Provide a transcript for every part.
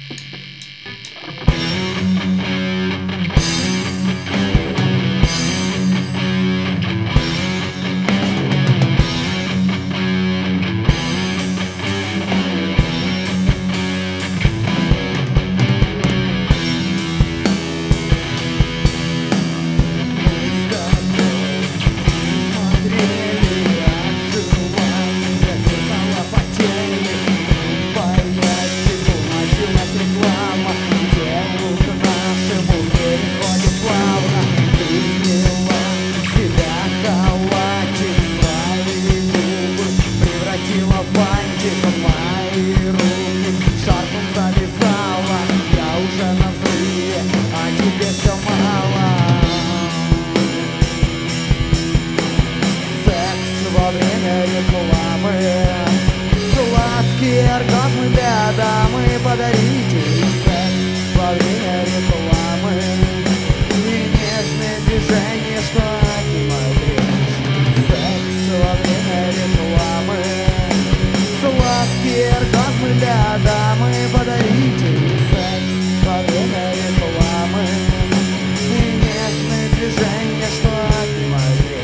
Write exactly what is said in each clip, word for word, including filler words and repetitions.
Сладкие оргазмы для дамы, подарите секс во время рекламы и нежные движения, что отнимают речь. Секс во время рекламы. Сладкие оргазмы для дамы, подарите секс во время рекламы и нежные движения, что отнимают речь.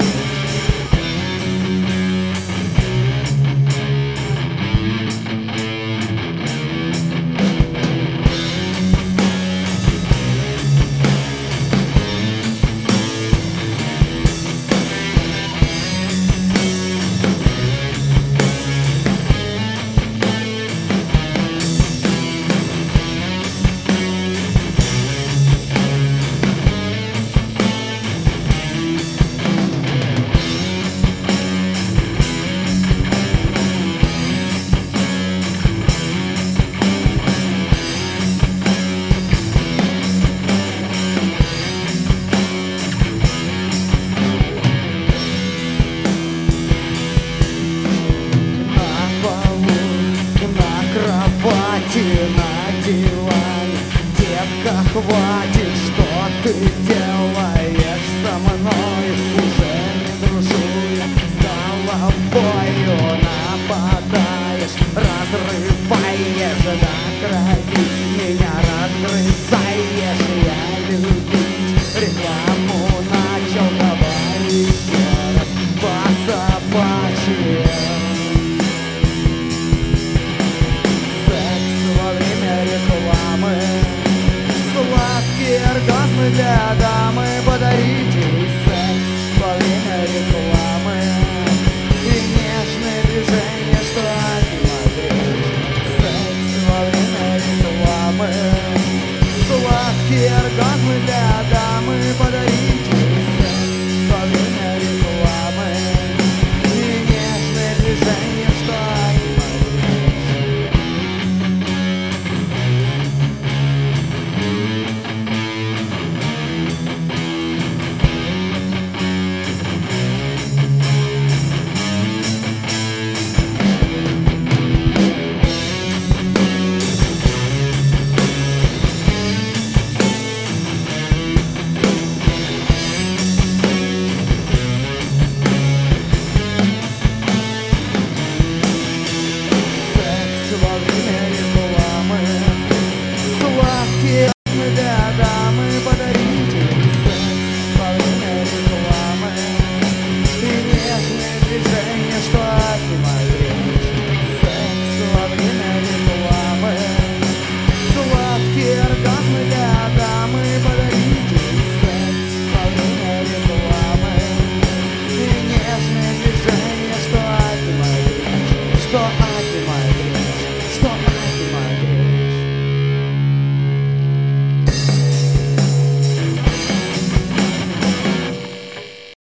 На диване, детка, хватит, что ты делаешь со мной? Уже не дружу я с головою, нападаешь, разрываешь до края.